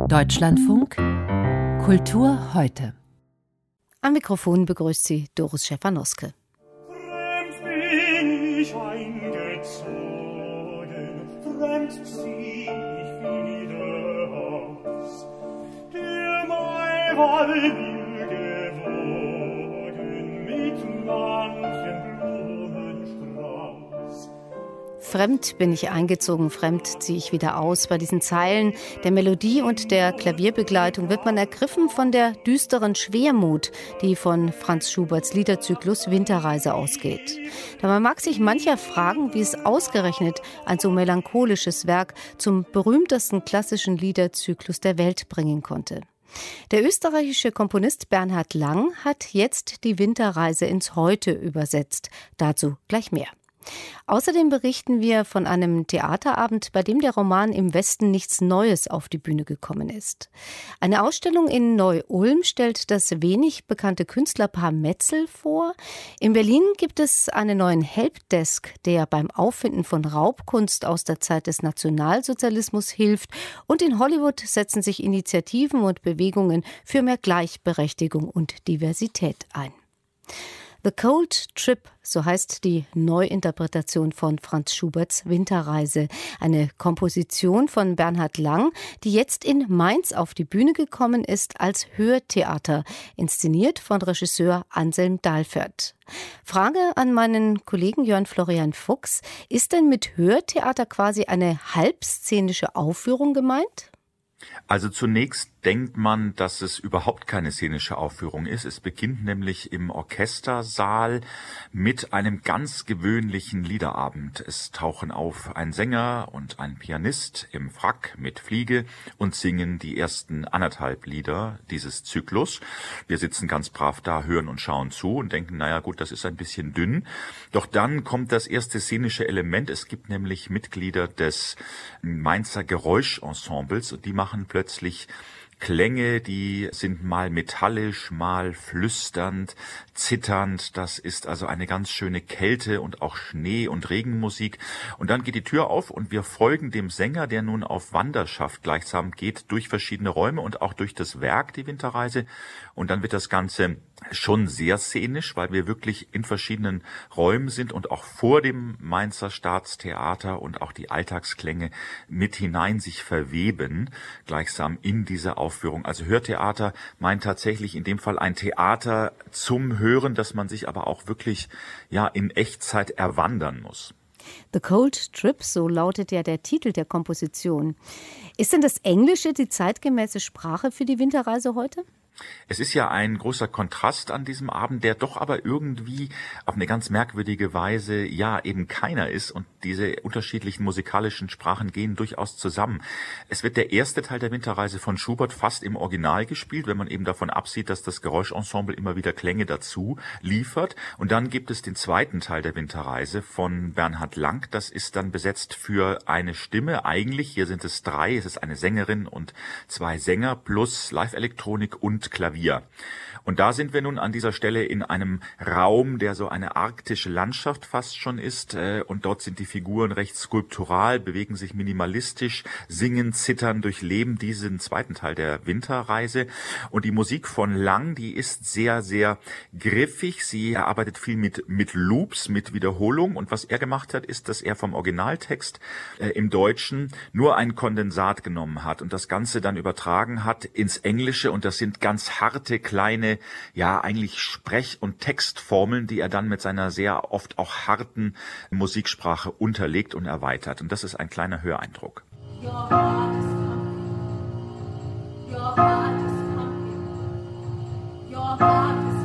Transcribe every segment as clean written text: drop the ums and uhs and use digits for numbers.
Deutschlandfunk Kultur heute. Am Mikrofon begrüßt sie Doris Schäfer-Noske. Fremd bin ich eingezogen, fremd zieh ich wieder aus. Der Mai war wild geworden mit manchem Blumenstrauß. Fremd bin ich eingezogen, fremd ziehe ich wieder aus. Bei diesen Zeilen der Melodie und der Klavierbegleitung wird man ergriffen von der düsteren Schwermut, die von Franz Schuberts Liederzyklus Winterreise ausgeht. Dabei mag sich mancher fragen, wie es ausgerechnet ein so melancholisches Werk zum berühmtesten klassischen Liederzyklus der Welt bringen konnte. Der österreichische Komponist Bernhard Lang hat jetzt die Winterreise ins Heute übersetzt. Dazu gleich mehr. Außerdem berichten wir von einem Theaterabend, bei dem der Roman Im Westen nichts Neues auf die Bühne gekommen ist. Eine Ausstellung in Neu-Ulm stellt das wenig bekannte Künstlerpaar Metzel vor. In Berlin gibt es einen neuen Helpdesk, der beim Auffinden von Raubkunst aus der Zeit des Nationalsozialismus hilft. Und in Hollywood setzen sich Initiativen und Bewegungen für mehr Gleichberechtigung und Diversität ein. The Cold Trip, so heißt die Neuinterpretation von Franz Schuberts Winterreise. Eine Komposition von Bernhard Lang, die jetzt in Mainz auf die Bühne gekommen ist als Hörtheater, inszeniert von Regisseur Anselm Dalfert. Frage an meinen Kollegen Jörn Florian Fuchs: Ist denn mit Hörtheater quasi eine halbszenische Aufführung gemeint? Also zunächst denkt man, dass es überhaupt keine szenische Aufführung ist. Es beginnt nämlich im Orchestersaal mit einem ganz gewöhnlichen Liederabend. Es tauchen auf ein Sänger und ein Pianist im Frack mit Fliege und singen die ersten 1,5 Lieder dieses Zyklus. Wir sitzen ganz brav da, hören und schauen zu und denken, naja gut, das ist ein bisschen dünn. Doch dann kommt das erste szenische Element. Es gibt nämlich Mitglieder des Mainzer Geräuschensembles und die machen plötzlich Klänge, die sind mal metallisch, mal flüsternd, zitternd. Das ist also eine ganz schöne Kälte und auch Schnee- und Regenmusik. Und dann geht die Tür auf und wir folgen dem Sänger, der nun auf Wanderschaft gleichsam geht, durch verschiedene Räume und auch durch das Werk, die Winterreise. Und dann wird das Ganze schon sehr szenisch, weil wir wirklich in verschiedenen Räumen sind und auch vor dem Mainzer Staatstheater und auch die Alltagsklänge mit hinein sich verweben, gleichsam in diese Aufführung. Also Hörtheater meint tatsächlich in dem Fall ein Theater zum Hören, dass man sich aber auch wirklich in Echtzeit erwandern muss. The Cold Trip, so lautet ja der Titel der Komposition. Ist denn das Englische die zeitgemäße Sprache für die Winterreise heute? Es ist ja ein großer Kontrast an diesem Abend, der doch aber irgendwie auf eine ganz merkwürdige Weise eben keiner ist und diese unterschiedlichen musikalischen Sprachen gehen durchaus zusammen. Es wird der erste Teil der Winterreise von Schubert fast im Original gespielt, wenn man eben davon absieht, dass das Geräuschensemble immer wieder Klänge dazu liefert. Und dann gibt es den zweiten Teil der Winterreise von Bernhard Lang. Das ist dann besetzt für eine Stimme. Eigentlich, hier sind es 3, es ist eine Sängerin und 2 Sänger plus Live-Elektronik und Klavier. Und da sind wir nun an dieser Stelle in einem Raum, der so eine arktische Landschaft fast schon ist. Und dort sind die Figuren recht skulptural, bewegen sich minimalistisch, singen, zittern, durchleben diesen zweiten Teil der Winterreise. Und die Musik von Lang, die ist sehr, sehr griffig. Sie arbeitet viel mit Loops, mit Wiederholung. Und was er gemacht hat, ist, dass er vom Originaltext im Deutschen nur ein Kondensat genommen hat und das Ganze dann übertragen hat ins Englische. Und das sind ganz harte, kleine, eigentlich Sprech- und Textformeln, die er dann mit seiner sehr oft auch harten Musiksprache unterlegt und erweitert. Und das ist ein kleiner Höreindruck. Your heart is pumping. Your heart is pumping. Your heart is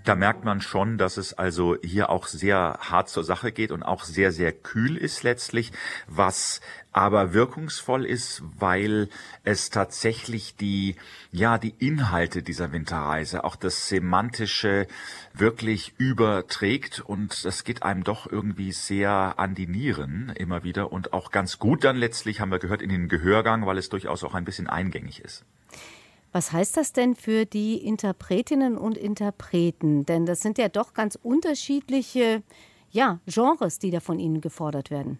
Da merkt man schon, dass es also hier auch sehr hart zur Sache geht und auch sehr, sehr kühl ist letztlich, was aber wirkungsvoll ist, weil es tatsächlich die Inhalte dieser Winterreise, auch das Semantische wirklich überträgt und das geht einem doch irgendwie sehr an die Nieren immer wieder und auch ganz gut dann letztlich, haben wir gehört, in den Gehörgang, weil es durchaus auch ein bisschen eingängig ist. Was heißt das denn für die Interpretinnen und Interpreten? Denn das sind ja doch ganz unterschiedliche Genres, die da von Ihnen gefordert werden.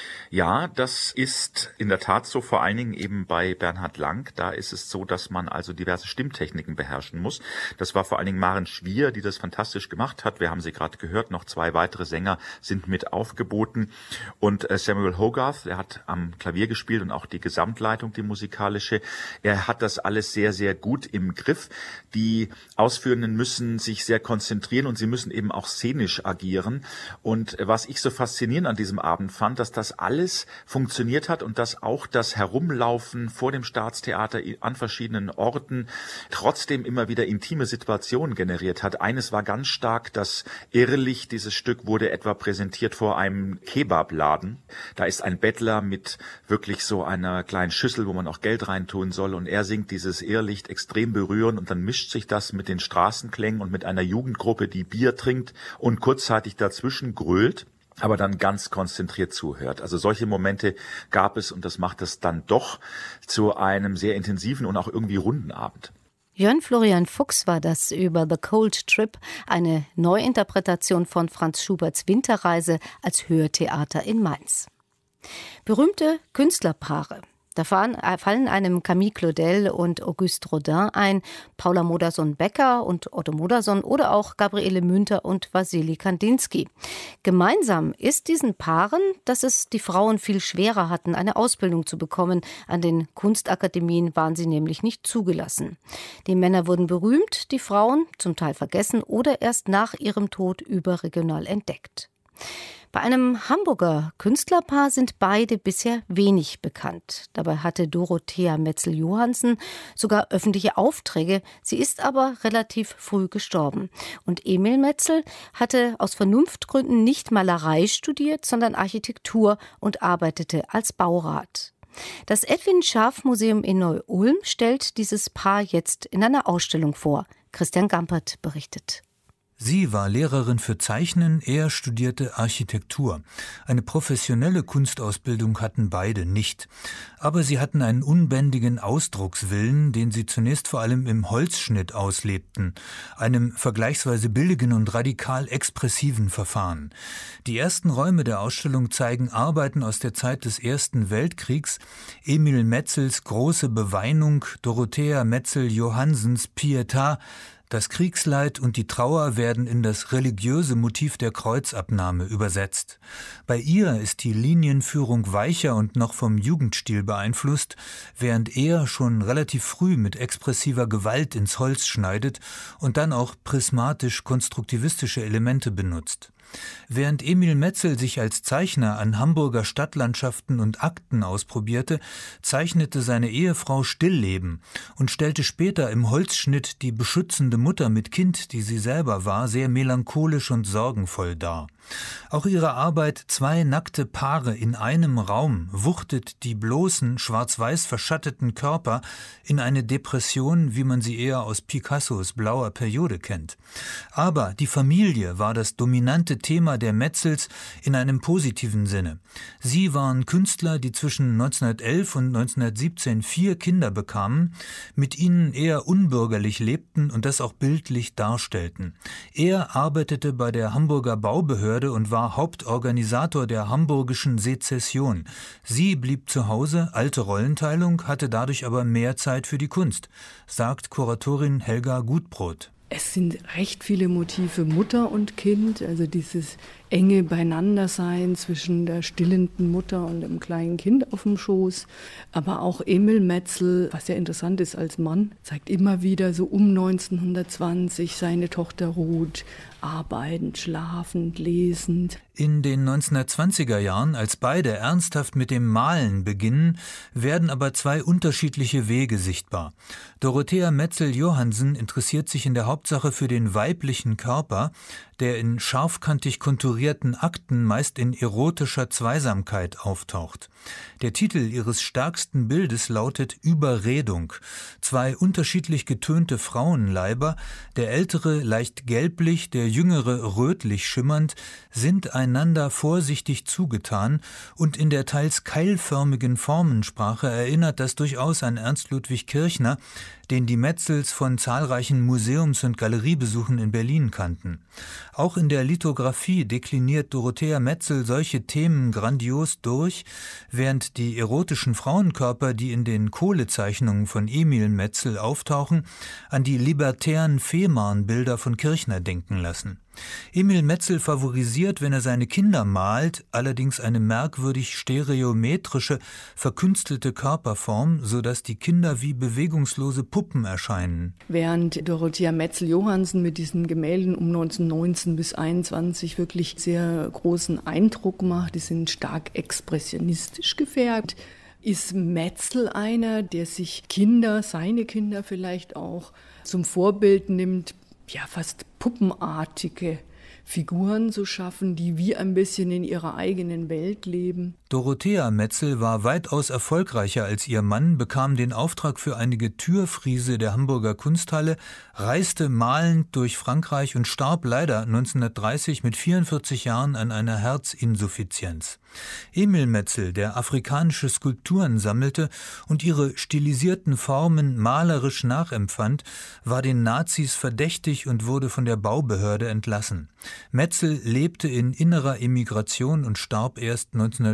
Ja, das ist in der Tat so, vor allen Dingen eben bei Bernhard Lang. Da ist es so, dass man also diverse Stimmtechniken beherrschen muss. Das war vor allen Dingen Maren Schwier, die das fantastisch gemacht hat. Wir haben sie gerade gehört, noch 2 weitere Sänger sind mit aufgeboten. Und Samuel Hogarth, der hat am Klavier gespielt und auch die Gesamtleitung, die musikalische. Er hat das alles sehr, sehr gut im Griff. Die Ausführenden müssen sich sehr konzentrieren und sie müssen eben auch szenisch agieren. Und was ich so faszinierend an diesem Abend fand, dass das alles funktioniert hat und dass auch das Herumlaufen vor dem Staatstheater an verschiedenen Orten trotzdem immer wieder intime Situationen generiert hat. Eines war ganz stark das Irrlicht. Dieses Stück wurde etwa präsentiert vor einem Kebabladen. Da ist ein Bettler mit wirklich so einer kleinen Schüssel, wo man auch Geld reintun soll und er singt dieses Irrlicht extrem berührend und dann mischt sich das mit den Straßenklängen und mit einer Jugendgruppe, die Bier trinkt und kurzzeitig dazwischen grölt, aber dann ganz konzentriert zuhört. Also solche Momente gab es und das macht es dann doch zu einem sehr intensiven und auch irgendwie runden Abend. Jörn Florian Fuchs war das über The Cold Trip, eine Neuinterpretation von Franz Schuberts Winterreise als Hörtheater in Mainz. Berühmte Künstlerpaare. Da fallen einem Camille Claudel und Auguste Rodin ein, Paula Modersohn-Becker und Otto Modersohn oder auch Gabriele Münter und Wassily Kandinsky. Gemeinsam ist diesen Paaren, dass es die Frauen viel schwerer hatten, eine Ausbildung zu bekommen. An den Kunstakademien waren sie nämlich nicht zugelassen. Die Männer wurden berühmt, die Frauen zum Teil vergessen oder erst nach ihrem Tod überregional entdeckt. Bei einem Hamburger Künstlerpaar sind beide bisher wenig bekannt. Dabei hatte Dorothea Metzel-Johansen sogar öffentliche Aufträge. Sie ist aber relativ früh gestorben. Und Emil Metzel hatte aus Vernunftgründen nicht Malerei studiert, sondern Architektur und arbeitete als Baurat. Das Edwin Schaaf Museum in Neu-Ulm stellt dieses Paar jetzt in einer Ausstellung vor. Christian Gampert berichtet. Sie war Lehrerin für Zeichnen, er studierte Architektur. Eine professionelle Kunstausbildung hatten beide nicht. Aber sie hatten einen unbändigen Ausdruckswillen, den sie zunächst vor allem im Holzschnitt auslebten, einem vergleichsweise billigen und radikal expressiven Verfahren. Die ersten Räume der Ausstellung zeigen Arbeiten aus der Zeit des Ersten Weltkriegs, Emil Metzels große Beweinung, Dorothea Metzel-Johansens Pietà. Das Kriegsleid und die Trauer werden in das religiöse Motiv der Kreuzabnahme übersetzt. Bei ihr ist die Linienführung weicher und noch vom Jugendstil beeinflusst, während er schon relativ früh mit expressiver Gewalt ins Holz schneidet und dann auch prismatisch-konstruktivistische Elemente benutzt. Während Emil Metzel sich als Zeichner an Hamburger Stadtlandschaften und Akten ausprobierte, zeichnete seine Ehefrau Stillleben und stellte später im Holzschnitt die beschützende Mutter mit Kind, die sie selber war, sehr melancholisch und sorgenvoll dar. Auch ihre Arbeit »Zwei nackte Paare in einem Raum« wuchtet die bloßen, schwarz-weiß verschatteten Körper in eine Depression, wie man sie eher aus Picassos blauer Periode kennt. Aber die Familie war das dominante Thema der Metzels in einem positiven Sinne. Sie waren Künstler, die zwischen 1911 und 1917 4 Kinder bekamen, mit ihnen eher unbürgerlich lebten und das auch bildlich darstellten. Er arbeitete bei der Hamburger Baubehörde und war Hauptorganisator der hamburgischen Sezession. Sie blieb zu Hause, alte Rollenteilung, hatte dadurch aber mehr Zeit für die Kunst, sagt Kuratorin Helga Gutbrot. Es sind recht viele Motive Mutter und Kind, also dieses enge Beieinandersein zwischen der stillenden Mutter und dem kleinen Kind auf dem Schoß. Aber auch Emil Metzel, was ja interessant ist als Mann, zeigt immer wieder so um 1920 seine Tochter Ruth, arbeitend, schlafend, lesend. In den 1920er Jahren, als beide ernsthaft mit dem Malen beginnen, werden aber zwei unterschiedliche Wege sichtbar. Dorothea Metzel-Johansen interessiert sich in der Hauptsache für den weiblichen Körper, der in scharfkantig konturierten Akten meist in erotischer Zweisamkeit auftaucht. Der Titel ihres stärksten Bildes lautet Überredung. Zwei unterschiedlich getönte Frauenleiber, der ältere leicht gelblich, der jüngere rötlich schimmernd, sind einander vorsichtig zugetan, und in der teils keilförmigen Formensprache erinnert das durchaus an Ernst Ludwig Kirchner, den die Metzels von zahlreichen Museums- und Galeriebesuchen in Berlin kannten. Auch in der Lithografie dekliniert Dorothea Metzel solche Themen grandios durch, während die erotischen Frauenkörper, die in den Kohlezeichnungen von Emil Metzel auftauchen, an die libertären Fehmarnbilder von Kirchner denken lassen. Emil Metzel favorisiert, wenn er seine Kinder malt, allerdings eine merkwürdig stereometrische, verkünstelte Körperform, sodass die Kinder wie bewegungslose Puppen erscheinen. Während Dorothea Metzel-Johansen mit diesen Gemälden um 1919 bis 1921 wirklich sehr großen Eindruck macht, die sind stark expressionistisch gefärbt, ist Metzel einer, der sich seine Kinder vielleicht auch zum Vorbild nimmt, ja, fast puppenartige Figuren zu schaffen, die wie ein bisschen in ihrer eigenen Welt leben. Dorothea Metzel war weitaus erfolgreicher als ihr Mann, bekam den Auftrag für einige Türfriese der Hamburger Kunsthalle, reiste malend durch Frankreich und starb leider 1930 mit 44 Jahren an einer Herzinsuffizienz. Emil Metzel, der afrikanische Skulpturen sammelte und ihre stilisierten Formen malerisch nachempfand, war den Nazis verdächtig und wurde von der Baubehörde entlassen. Metzel lebte in innerer Emigration und starb erst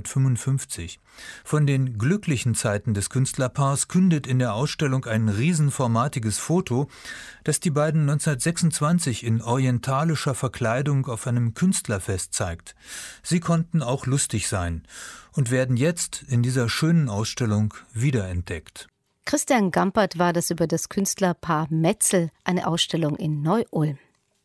1955. Von den glücklichen Zeiten des Künstlerpaars kündet in der Ausstellung ein riesenformatiges Foto, das die beiden 1926 in orientalischer Verkleidung auf einem Künstlerfest zeigt. Sie konnten auch lustig sein und werden jetzt in dieser schönen Ausstellung wiederentdeckt. Christian Gampert war das über das Künstlerpaar Metzel, eine Ausstellung in Neu-Ulm.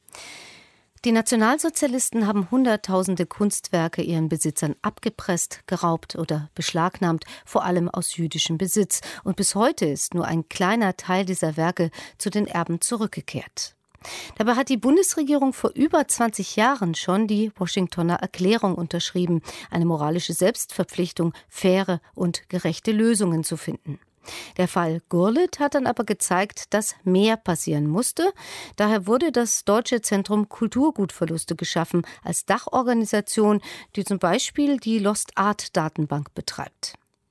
Die Nationalsozialisten haben Hunderttausende Kunstwerke ihren Besitzern abgepresst, geraubt oder beschlagnahmt, vor allem aus jüdischem Besitz. Und bis heute ist nur ein kleiner Teil dieser Werke zu den Erben zurückgekehrt. Dabei hat die Bundesregierung vor über 20 Jahren schon die Washingtoner Erklärung unterschrieben, eine moralische Selbstverpflichtung, faire und gerechte Lösungen zu finden. Der Fall Gurlitt hat dann aber gezeigt, dass mehr passieren musste. Daher wurde das Deutsche Zentrum Kulturgutverluste geschaffen als Dachorganisation, die zum Beispiel die Lost Art Datenbank betreibt.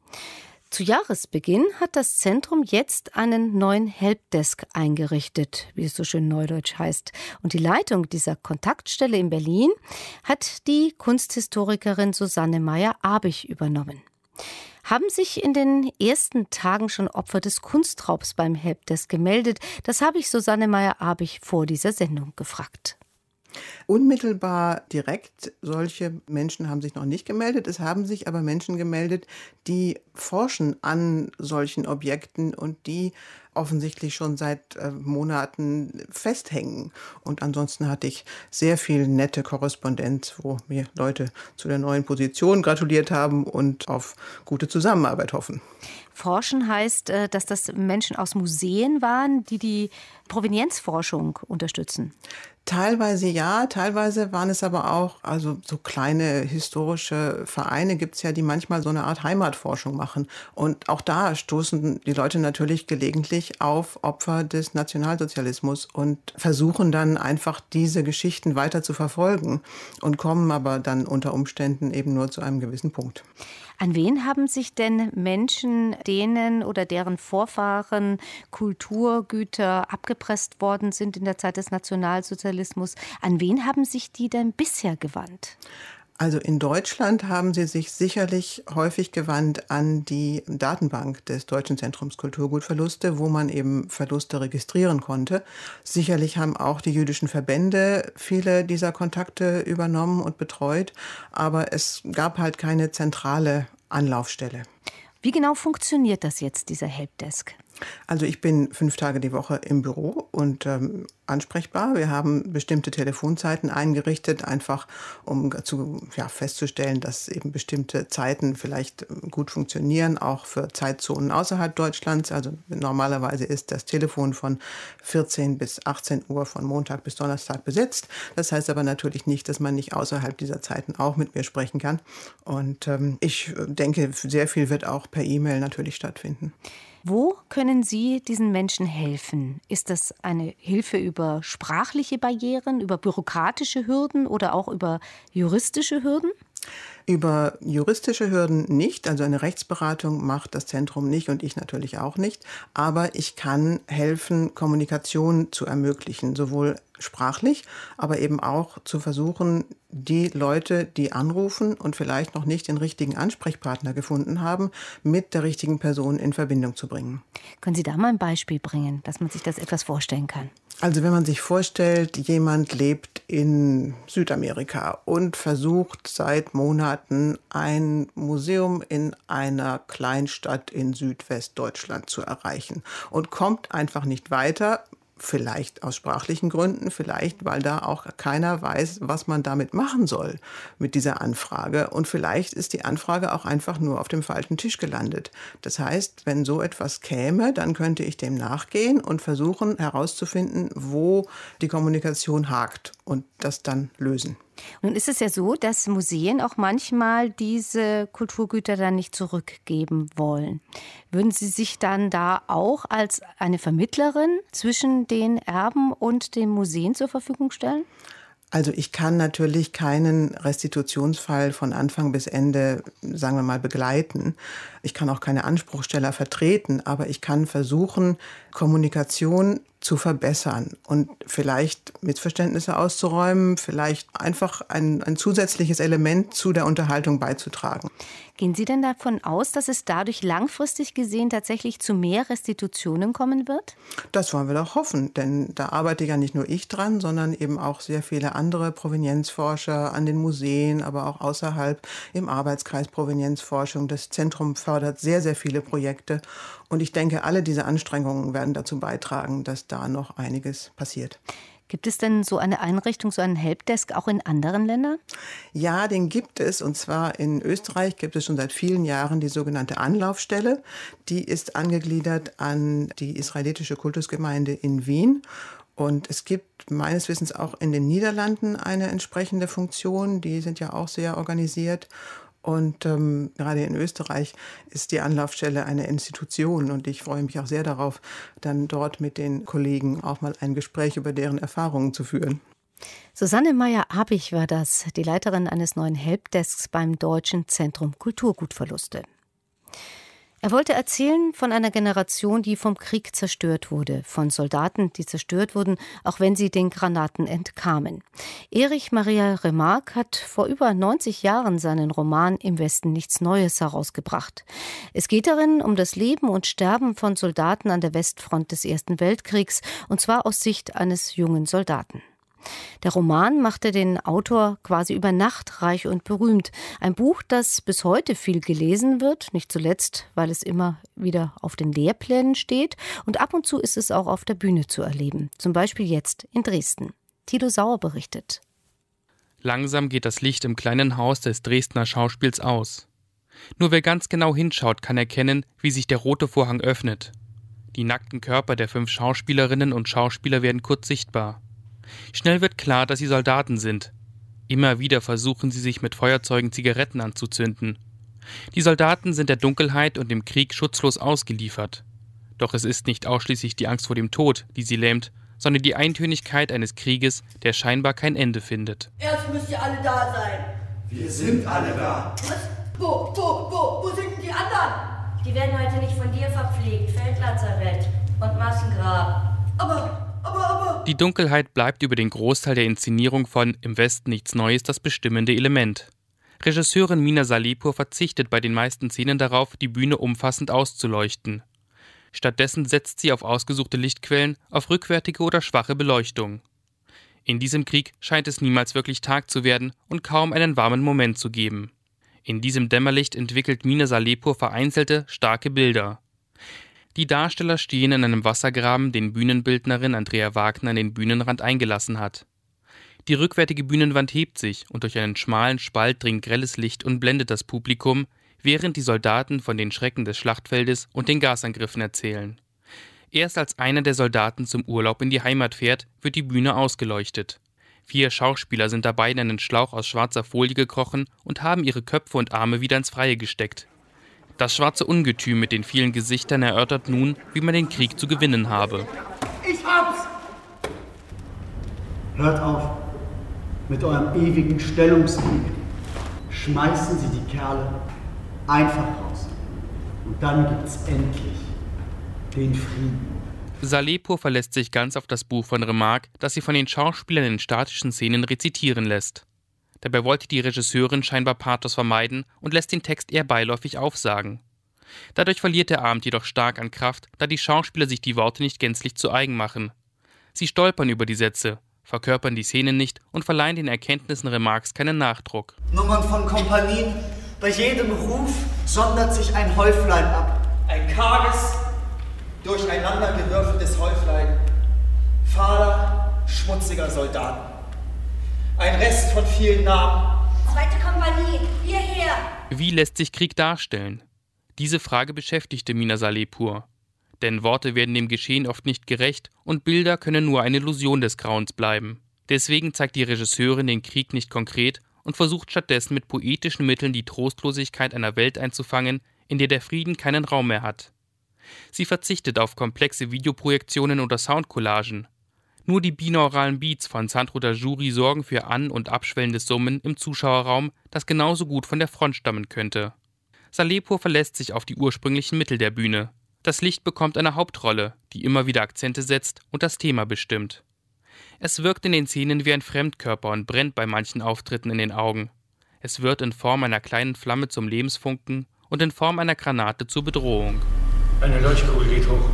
Zu Jahresbeginn hat das Zentrum jetzt einen neuen Helpdesk eingerichtet, wie es so schön neudeutsch heißt. Und die Leitung dieser Kontaktstelle in Berlin hat die Kunsthistorikerin Susanne Meyer-Abich übernommen. Haben sich in den ersten Tagen schon Opfer des Kunstraubs beim Helpdesk gemeldet? Das habe ich Susanne Meyer-Abich vor dieser Sendung gefragt. Unmittelbar direkt solche Menschen haben sich noch nicht gemeldet. Es haben sich aber Menschen gemeldet, die forschen an solchen Objekten und die offensichtlich schon seit Monaten festhängen. Und ansonsten hatte ich sehr viel nette Korrespondenz, wo mir Leute zu der neuen Position gratuliert haben und auf gute Zusammenarbeit hoffen. Forschen heißt, dass das Menschen aus Museen waren, die die Provenienzforschung unterstützen. Teilweise ja, teilweise waren es aber auch, also so kleine historische Vereine gibt es ja, die manchmal so eine Art Heimatforschung machen. Und auch da stoßen die Leute natürlich gelegentlich auf Opfer des Nationalsozialismus und versuchen dann einfach diese Geschichten weiter zu verfolgen und kommen aber dann unter Umständen eben nur zu einem gewissen Punkt. An wen haben sich denn Menschen, denen oder deren Vorfahren Kulturgüter abgepresst worden sind in der Zeit des Nationalsozialismus, an wen haben sich die denn bisher gewandt? Also in Deutschland haben sie sich sicherlich häufig gewandt an die Datenbank des Deutschen Zentrums Kulturgutverluste, wo man eben Verluste registrieren konnte. Sicherlich haben auch die jüdischen Verbände viele dieser Kontakte übernommen und betreut, aber es gab halt keine zentrale Anlaufstelle. Wie genau funktioniert das jetzt, dieser Helpdesk? Also ich bin 5 Tage die Woche im Büro und ansprechbar. Wir haben bestimmte Telefonzeiten eingerichtet, einfach um festzustellen, dass eben bestimmte Zeiten vielleicht gut funktionieren, auch für Zeitzonen außerhalb Deutschlands. Also normalerweise ist das Telefon von 14 bis 18 Uhr von Montag bis Donnerstag besetzt. Das heißt aber natürlich nicht, dass man nicht außerhalb dieser Zeiten auch mit mir sprechen kann. Und ich denke, sehr viel wird auch per E-Mail natürlich stattfinden. Wo können Sie diesen Menschen helfen? Ist das eine Hilfe über sprachliche Barrieren, über bürokratische Hürden oder auch über juristische Hürden? Über juristische Hürden nicht, also eine Rechtsberatung macht das Zentrum nicht und ich natürlich auch nicht. Aber ich kann helfen, Kommunikation zu ermöglichen, sowohl sprachlich, aber eben auch zu versuchen, die Leute, die anrufen und vielleicht noch nicht den richtigen Ansprechpartner gefunden haben, mit der richtigen Person in Verbindung zu bringen. Können Sie da mal ein Beispiel bringen, dass man sich das etwas vorstellen kann? Also wenn man sich vorstellt, jemand lebt in Südamerika und versucht seit Monaten ein Museum in einer Kleinstadt in Südwestdeutschland zu erreichen und kommt einfach nicht weiter, vielleicht aus sprachlichen Gründen, vielleicht weil da auch keiner weiß, was man damit machen soll mit dieser Anfrage. Und vielleicht ist die Anfrage auch einfach nur auf dem falschen Tisch gelandet. Das heißt, wenn so etwas käme, dann könnte ich dem nachgehen und versuchen herauszufinden, wo die Kommunikation hakt und das dann lösen. Nun ist es ja so, dass Museen auch manchmal diese Kulturgüter dann nicht zurückgeben wollen. Würden Sie sich dann da auch als eine Vermittlerin zwischen den Erben und den Museen zur Verfügung stellen? Also ich kann natürlich keinen Restitutionsfall von Anfang bis Ende, sagen wir mal, begleiten. Ich kann auch keine Anspruchsteller vertreten, aber ich kann versuchen, Kommunikation zu verbessern und vielleicht Missverständnisse auszuräumen, vielleicht einfach ein zusätzliches Element zu der Unterhaltung beizutragen. Gehen Sie denn davon aus, dass es dadurch langfristig gesehen tatsächlich zu mehr Restitutionen kommen wird? Das wollen wir doch hoffen, denn da arbeite ja nicht nur ich dran, sondern eben auch sehr viele andere Provenienzforscher an den Museen, aber auch außerhalb im Arbeitskreis Provenienzforschung. Das Zentrum fördert sehr, sehr viele Projekte und ich denke, alle diese Anstrengungen werden dazu beitragen, dass da noch einiges passiert. Gibt es denn so eine Einrichtung, so einen Helpdesk auch in anderen Ländern? Ja, den gibt es. Und zwar in Österreich gibt es schon seit vielen Jahren die sogenannte Anlaufstelle. Die ist angegliedert an die israelitische Kultusgemeinde in Wien. Und es gibt meines Wissens auch in den Niederlanden eine entsprechende Funktion. Die sind ja auch sehr organisiert. Und gerade in Österreich ist die Anlaufstelle eine Institution und ich freue mich auch sehr darauf, dann dort mit den Kollegen auch mal ein Gespräch über deren Erfahrungen zu führen. Susanne Meyer-Abich war das, die Leiterin eines neuen Helpdesks beim Deutschen Zentrum Kulturgutverluste. Er wollte erzählen von einer Generation, die vom Krieg zerstört wurde, von Soldaten, die zerstört wurden, auch wenn sie den Granaten entkamen. Erich Maria Remarque hat vor über 90 Jahren seinen Roman Im Westen nichts Neues herausgebracht. Es geht darin um das Leben und Sterben von Soldaten an der Westfront des Ersten Weltkriegs, und zwar aus Sicht eines jungen Soldaten. Der Roman machte den Autor quasi über Nacht reich und berühmt. Ein Buch, das bis heute viel gelesen wird, nicht zuletzt, weil es immer wieder auf den Lehrplänen steht. Und ab und zu ist es auch auf der Bühne zu erleben. Zum Beispiel jetzt in Dresden. Thilo Sauer berichtet. Langsam geht das Licht im kleinen Haus des Dresdner Schauspiels aus. Nur wer ganz genau hinschaut, kann erkennen, wie sich der rote Vorhang öffnet. Die nackten Körper der 5 Schauspielerinnen und Schauspieler werden kurz sichtbar. Schnell wird klar, dass sie Soldaten sind. Immer wieder versuchen sie, sich mit Feuerzeugen Zigaretten anzuzünden. Die Soldaten sind der Dunkelheit und dem Krieg schutzlos ausgeliefert. Doch es ist nicht ausschließlich die Angst vor dem Tod, die sie lähmt, sondern die Eintönigkeit eines Krieges, der scheinbar kein Ende findet. Erst müsst ihr alle da sein. Wir sind alle da. Was? Wo sind denn die anderen? Die werden heute nicht von dir verpflegt. Feldlazarett und Massengrab. Aber... Die Dunkelheit bleibt über den Großteil der Inszenierung von Im Westen nichts Neues das bestimmende Element. Regisseurin Mina Salehpour verzichtet bei den meisten Szenen darauf, die Bühne umfassend auszuleuchten. Stattdessen setzt sie auf ausgesuchte Lichtquellen, auf rückwärtige oder schwache Beleuchtung. In diesem Krieg scheint es niemals wirklich Tag zu werden und kaum einen warmen Moment zu geben. In diesem Dämmerlicht entwickelt Mina Salehpour vereinzelte, starke Bilder. Die Darsteller stehen in einem Wassergraben, den Bühnenbildnerin Andrea Wagner an den Bühnenrand eingelassen hat. Die rückwärtige Bühnenwand hebt sich und durch einen schmalen Spalt dringt grelles Licht und blendet das Publikum, während die Soldaten von den Schrecken des Schlachtfeldes und den Gasangriffen erzählen. Erst als einer der Soldaten zum Urlaub in die Heimat fährt, wird die Bühne ausgeleuchtet. 4 Schauspieler sind dabei in einen Schlauch aus schwarzer Folie gekrochen und haben ihre Köpfe und Arme wieder ins Freie gesteckt. Das schwarze Ungetüm mit den vielen Gesichtern erörtert nun, wie man den Krieg zu gewinnen habe. Ich hab's! Hört auf mit eurem ewigen Stellungskrieg. Schmeißen Sie die Kerle einfach raus. Und dann gibt's endlich den Frieden. Salehpour verlässt sich ganz auf das Buch von Remarque, das sie von den Schauspielern in statischen Szenen rezitieren lässt. Dabei wollte die Regisseurin scheinbar Pathos vermeiden und lässt den Text eher beiläufig aufsagen. Dadurch verliert der Abend jedoch stark an Kraft, da die Schauspieler sich die Worte nicht gänzlich zu eigen machen. Sie stolpern über die Sätze, verkörpern die Szenen nicht und verleihen den Erkenntnissen Remarques keinen Nachdruck. Nummern von Kompanien, bei jedem Ruf sondert sich ein Häuflein ab. Ein karges, durcheinandergewürfeltes Häuflein fahler, schmutziger Soldaten. Ein Rest von vielen Namen. 2. Kompanie, hierher! Wie lässt sich Krieg darstellen? Diese Frage beschäftigte Mina Salehpour. Denn Worte werden dem Geschehen oft nicht gerecht und Bilder können nur eine Illusion des Grauens bleiben. Deswegen zeigt die Regisseurin den Krieg nicht konkret und versucht stattdessen mit poetischen Mitteln die Trostlosigkeit einer Welt einzufangen, in der der Frieden keinen Raum mehr hat. Sie verzichtet auf komplexe Videoprojektionen oder Soundcollagen. Nur die binauralen Beats von Sandro Dajuri sorgen für an- und abschwellendes Summen im Zuschauerraum, das genauso gut von der Front stammen könnte. Salehpour verlässt sich auf die ursprünglichen Mittel der Bühne. Das Licht bekommt eine Hauptrolle, die immer wieder Akzente setzt und das Thema bestimmt. Es wirkt in den Szenen wie ein Fremdkörper und brennt bei manchen Auftritten in den Augen. Es wird in Form einer kleinen Flamme zum Lebensfunken und in Form einer Granate zur Bedrohung. Eine Leuchtkugel geht hoch.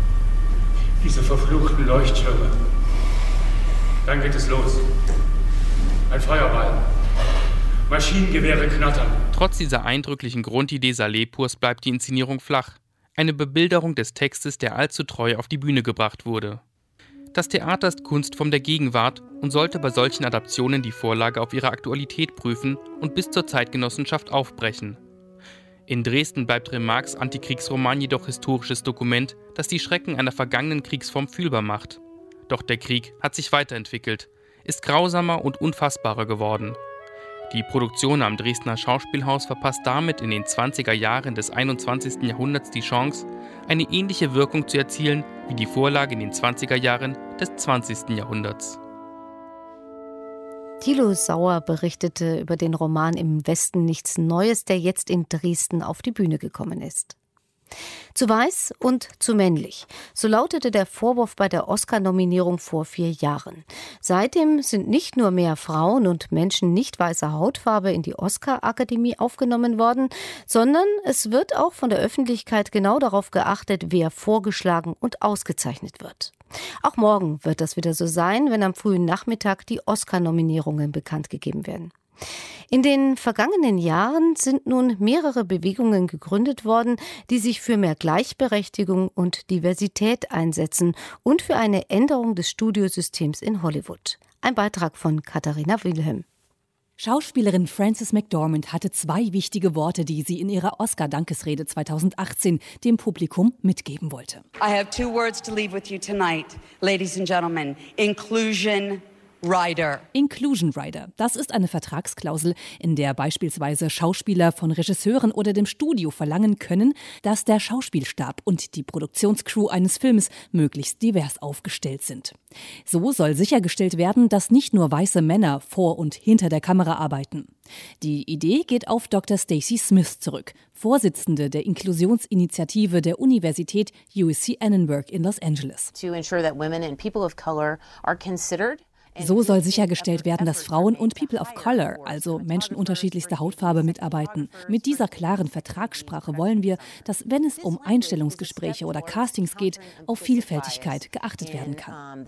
Diese verfluchten Leuchtschirme. Dann geht es los. Ein Feuerball. Maschinengewehre knattern. Trotz dieser eindrücklichen Grundidee Salehpours bleibt die Inszenierung flach. Eine Bebilderung des Textes, der allzu treu auf die Bühne gebracht wurde. Das Theater ist Kunstform der Gegenwart und sollte bei solchen Adaptionen die Vorlage auf ihre Aktualität prüfen und bis zur Zeitgenossenschaft aufbrechen. In Dresden bleibt Remarques Antikriegsroman jedoch historisches Dokument, das die Schrecken einer vergangenen Kriegsform fühlbar macht. Doch der Krieg hat sich weiterentwickelt, ist grausamer und unfassbarer geworden. Die Produktion am Dresdner Schauspielhaus verpasst damit in den 20er Jahren des 21. Jahrhunderts die Chance, eine ähnliche Wirkung zu erzielen wie die Vorlage in den 20er Jahren des 20. Jahrhunderts. Thilo Sauer berichtete über den Roman Im Westen nichts Neues, der jetzt in Dresden auf die Bühne gekommen ist. Zu weiß und zu männlich. So lautete der Vorwurf bei der Oscar-Nominierung vor 4 Jahren. Seitdem sind nicht nur mehr Frauen und Menschen nicht weißer Hautfarbe in die Oscar-Akademie aufgenommen worden, sondern es wird auch von der Öffentlichkeit genau darauf geachtet, wer vorgeschlagen und ausgezeichnet wird. Auch morgen wird das wieder so sein, wenn am frühen Nachmittag die Oscar-Nominierungen bekannt gegeben werden. In den vergangenen Jahren sind nun mehrere Bewegungen gegründet worden, die sich für mehr Gleichberechtigung und Diversität einsetzen und für eine Änderung des Studiosystems in Hollywood. Ein Beitrag von Katharina Wilhelm. Schauspielerin Frances McDormand hatte 2 wichtige Worte, die sie in ihrer Oscar-Dankesrede 2018 dem Publikum mitgeben wollte. I have 2 words to leave with you tonight, ladies and gentlemen. Inclusion Rider. Inclusion Rider. Das ist eine Vertragsklausel, in der beispielsweise Schauspieler von Regisseuren oder dem Studio verlangen können, dass der Schauspielstab und die Produktionscrew eines Films möglichst divers aufgestellt sind. So soll sichergestellt werden, dass nicht nur weiße Männer vor und hinter der Kamera arbeiten. Die Idee geht auf Dr. Stacey Smith zurück, Vorsitzende der Inklusionsinitiative der Universität USC Annenberg in Los Angeles. To ensure that women and people of color are considered. So soll sichergestellt werden, dass Frauen und People of Color, also Menschen unterschiedlichster Hautfarbe, mitarbeiten. Mit dieser klaren Vertragssprache wollen wir, dass, wenn es um Einstellungsgespräche oder Castings geht, auf Vielfältigkeit geachtet werden kann.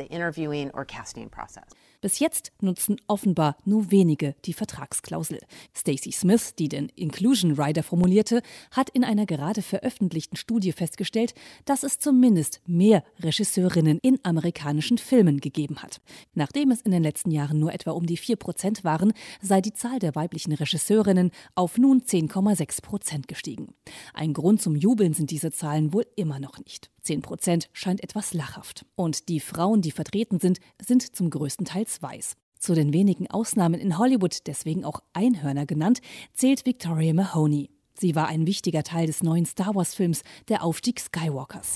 Bis jetzt nutzen offenbar nur wenige die Vertragsklausel. Stacey Smith, die den Inclusion Rider formulierte, hat in einer gerade veröffentlichten Studie festgestellt, dass es zumindest mehr Regisseurinnen in amerikanischen Filmen gegeben hat. Nachdem es in den letzten Jahren nur etwa um die 4% waren, sei die Zahl der weiblichen Regisseurinnen auf nun 10,6% gestiegen. Ein Grund zum Jubeln sind diese Zahlen wohl immer noch nicht. 10% scheint etwas lachhaft. Und die Frauen, die vertreten sind, sind zum größten Teil weiß. Zu den wenigen Ausnahmen in Hollywood, deswegen auch Einhörner genannt, zählt Victoria Mahoney. Sie war ein wichtiger Teil des neuen Star-Wars-Films Der Aufstieg Skywalkers.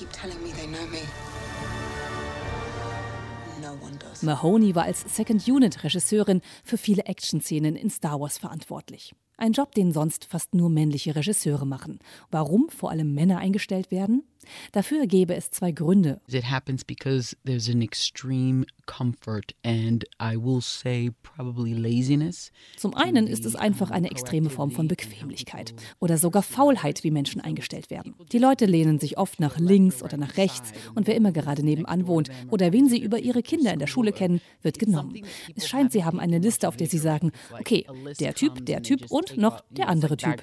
Mahoney war als Second-Unit-Regisseurin für viele Action-Szenen in Star Wars verantwortlich. Ein Job, den sonst fast nur männliche Regisseure machen. Warum vor allem Männer eingestellt werden? Dafür gäbe es 2 Gründe. It happens because there's an extreme comfort and I will say probably laziness. Zum einen ist es einfach eine extreme Form von Bequemlichkeit oder sogar Faulheit, wie Menschen eingestellt werden. Die Leute lehnen sich oft nach links oder nach rechts und wer immer gerade nebenan wohnt oder wen sie über ihre Kinder in der Schule kennen, wird genommen. Es scheint, sie haben eine Liste, auf der sie sagen, okay, der Typ und noch der andere Typ.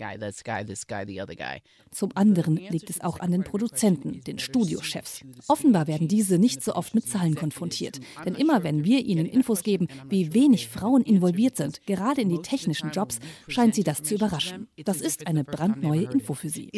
Zum anderen liegt es auch an den Produzenten, den Studiochefs. Offenbar werden diese nicht so oft mit Zahlen konfrontiert. Denn immer wenn wir ihnen Infos geben, wie wenig Frauen involviert sind, gerade in die technischen Jobs, scheint sie das zu überraschen. Das ist eine brandneue Info für sie.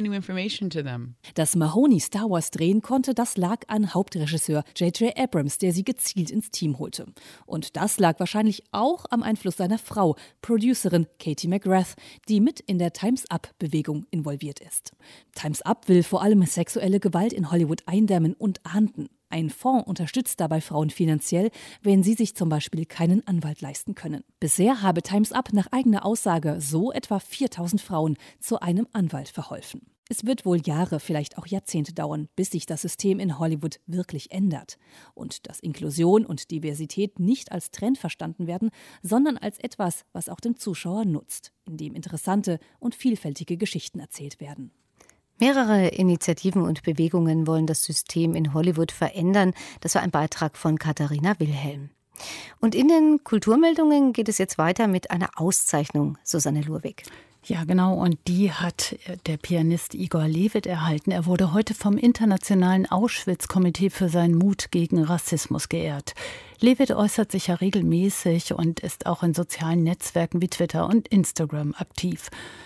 Dass Mahoney Star Wars drehen konnte, das lag an Hauptregisseur J.J. Abrams, der sie gezielt ins Team holte. Und das lag wahrscheinlich auch am Einfluss seiner Frau, Producerin Katie McGrath, die mit in der Time's-Up-Bewegung involviert ist. Time's Up will vor allem sexuelle Gewalt in Hollywood eindämmen und ahnden. Ein Fonds unterstützt dabei Frauen finanziell, wenn sie sich zum Beispiel keinen Anwalt leisten können. Bisher habe Time's Up nach eigener Aussage so etwa 4.000 Frauen zu einem Anwalt verholfen. Es wird wohl Jahre, vielleicht auch Jahrzehnte dauern, bis sich das System in Hollywood wirklich ändert. Und dass Inklusion und Diversität nicht als Trend verstanden werden, sondern als etwas, was auch dem Zuschauer nutzt, in dem interessante und vielfältige Geschichten erzählt werden. Mehrere Initiativen und Bewegungen wollen das System in Hollywood verändern. Das war ein Beitrag von Katharina Wilhelm. Und in den Kulturmeldungen geht es jetzt weiter mit einer Auszeichnung, Susanne Lurwig. Ja, genau. Und die hat der Pianist Igor Levit erhalten. Er wurde heute vom Internationalen Auschwitz-Komitee für seinen Mut gegen Rassismus geehrt. Levit äußert sich ja regelmäßig und ist auch in sozialen Netzwerken wie Twitter und Instagram aktiv.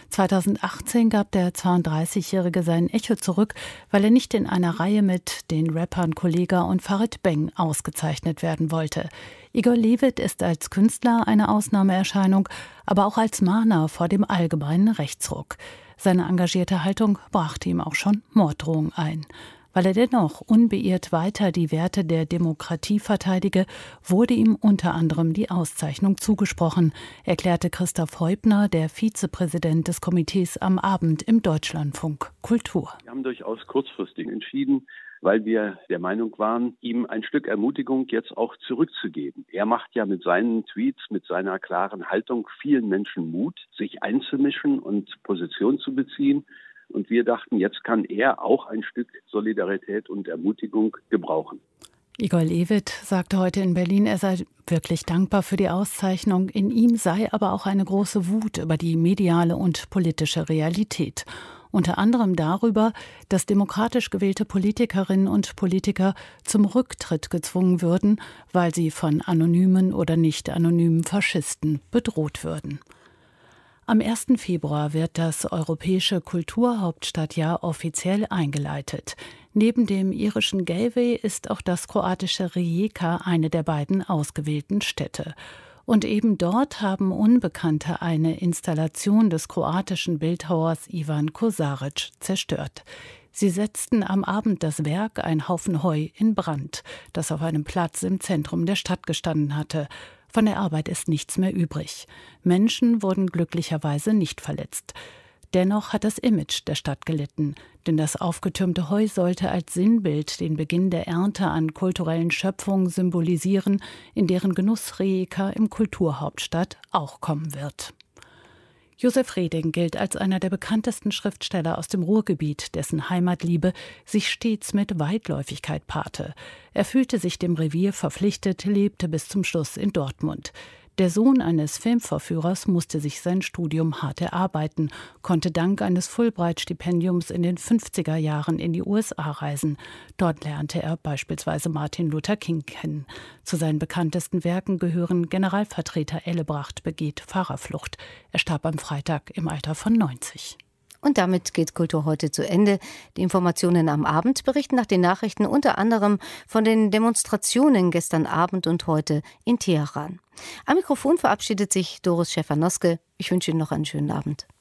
2018 gab der 32-Jährige sein Echo zurück, weil er nicht in einer Reihe mit den Rappern Kollega und Farid Bang ausgezeichnet werden wollte. Igor Levit ist als Künstler eine Ausnahmeerscheinung, aber auch als Mahner vor dem allgemeinen Rechtsruck. Seine engagierte Haltung brachte ihm auch schon Morddrohungen ein. Weil er dennoch unbeirrt weiter die Werte der Demokratie verteidige, wurde ihm unter anderem die Auszeichnung zugesprochen, erklärte Christoph Heubner, der Vizepräsident des Komitees, am Abend im Deutschlandfunk Kultur. Wir haben durchaus kurzfristig entschieden, weil wir der Meinung waren, ihm ein Stück Ermutigung jetzt auch zurückzugeben. Er macht ja mit seinen Tweets, mit seiner klaren Haltung vielen Menschen Mut, sich einzumischen und Position zu beziehen. Und wir dachten, jetzt kann er auch ein Stück Solidarität und Ermutigung gebrauchen. Igor Levit sagte heute in Berlin, er sei wirklich dankbar für die Auszeichnung. In ihm sei aber auch eine große Wut über die mediale und politische Realität. Unter anderem darüber, dass demokratisch gewählte Politikerinnen und Politiker zum Rücktritt gezwungen würden, weil sie von anonymen oder nicht anonymen Faschisten bedroht würden. Am 1. Februar wird das Europäische Kulturhauptstadtjahr offiziell eingeleitet. Neben dem irischen Galway ist auch das kroatische Rijeka eine der beiden ausgewählten Städte. Und eben dort haben Unbekannte eine Installation des kroatischen Bildhauers Ivan Kosaric zerstört. Sie setzten am Abend das Werk, ein Haufen Heu, in Brand, das auf einem Platz im Zentrum der Stadt gestanden hatte. Von der Arbeit ist nichts mehr übrig. Menschen wurden glücklicherweise nicht verletzt. Dennoch hat das Image der Stadt gelitten, denn das aufgetürmte Heu sollte als Sinnbild den Beginn der Ernte an kulturellen Schöpfungen symbolisieren, in deren Genuss Rijeka im Kulturhauptstadt auch kommen wird. Josef Reding gilt als einer der bekanntesten Schriftsteller aus dem Ruhrgebiet, dessen Heimatliebe sich stets mit Weitläufigkeit paarte. Er fühlte sich dem Revier verpflichtet, lebte bis zum Schluss in Dortmund. Der Sohn eines Filmvorführers musste sich sein Studium hart erarbeiten, konnte dank eines Fulbright-Stipendiums in den 50er Jahren in die USA reisen. Dort lernte er beispielsweise Martin Luther King kennen. Zu seinen bekanntesten Werken gehören Generalvertreter Ellebracht begeht Fahrerflucht. Er starb am Freitag im Alter von 90. Und damit geht Kultur heute zu Ende. Die Informationen am Abend berichten nach den Nachrichten unter anderem von den Demonstrationen gestern Abend und heute in Teheran. Am Mikrofon verabschiedet sich Doris Schäfer-Noske. Ich wünsche Ihnen noch einen schönen Abend.